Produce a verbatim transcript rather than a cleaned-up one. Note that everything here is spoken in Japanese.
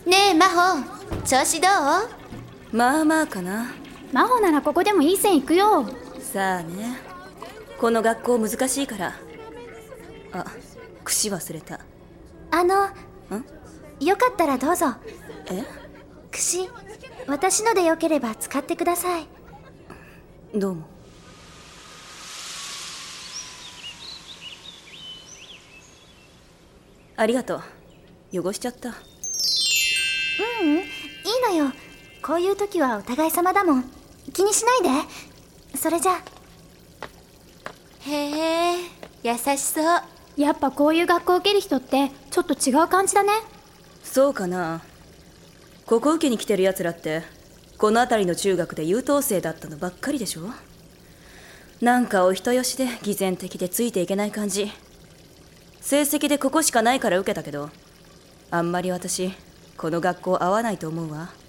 ねえ真帆、調子どう？ まあまあかな。 真帆ならここでもいい線いくよ。 さあね、この学校難しいから。あ、櫛忘れた。 あのんよかったらどうぞ。 え櫛、私のでよければ使ってください。 どうも。ありがとう。汚しちゃった。 ううん、いいのよ。こういう時はお互い様だもん。気にしないで。それじゃ。へえ、優しそう。 やっぱこういう学校受ける人ってちょっと違う感じだね。 そうかな。ここ受けに来てるやつらってこの辺りの中学で優等生だったのばっかりでしょ。なんかお人よしで偽善的でついていけない感じ。成績でここしかないから受けたけど、あんまり私この学校合わないと思うわ。